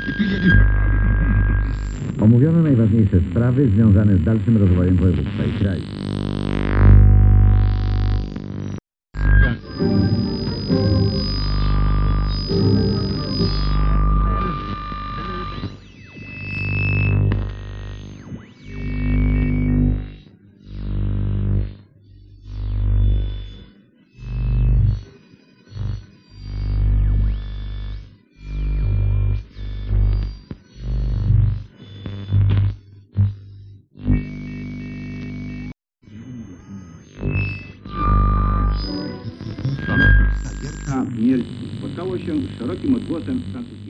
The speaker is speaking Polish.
Omówiono najważniejsze sprawy związane z dalszym rozwojem województwa i kraju. Mielski spotkało się z szerokim odgłosem w francuskiej.